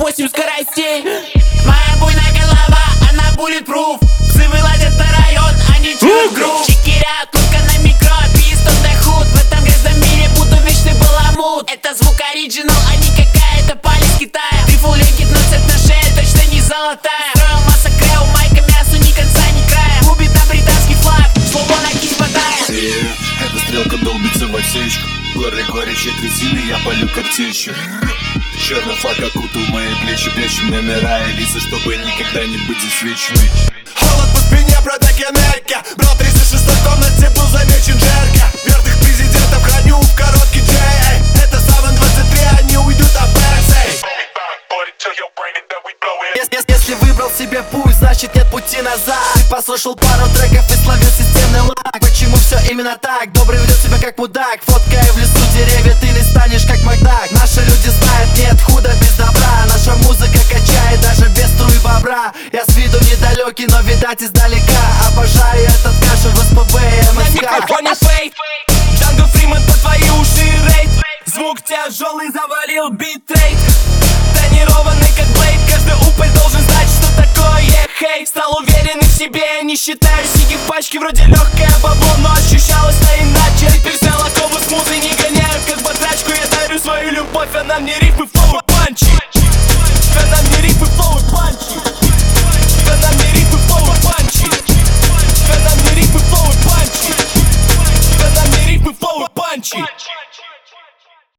8 скоростей. Моя буйная голова, она bulletproof. Псы вылазят на район, они чуют грув. Чекирят, только на микро, beast on the hood. В этом грязном мире буду вечный баламут. Это звук оригинал, а не какая-то паль из Китая. Ты фулл легит, но цепь на шее точно не золотая. Строил масса крэу, майка мясу, ни конца, ни края. Губит на британский флаг, слово на кисть мотает. Эта стрелка долбится в отсечку. Горле горячей трясины, я полю как тещу. Черный флаг окутал мои плечи, прячу номера и лица, чтобы никогда не быть засвеченной. Холод по спине, продак Америка. Брал 36 в комнате, был замечен жерка. Верных президентов храню в короткий джей. Это Саван 23, они уйдут от БС. Если выбрал себе путь, значит нет пути назад. Ты послушал пару треков и словил системный лаг. Почему все именно так? Добрый ведет себя как мудак. Фоткая в лесу деревья, ты не станешь как Макдак. Наши люди знают, нет худа без добра. Наша музыка качает даже без струй бобра. Я с виду недалекий, но видать издалека. Обожаю этот кашель в СПБ и МСК. На микрофоне фейк, Джанго Фриман по твои уши рейд. Звук тяжелый, завалил битрейт. Тонированный как Блейд, каждый упырь должен знать, что такое хейт. Стал уверенный в себе, не считаю сиги в пачке, вроде легкое бабло, но ощущалось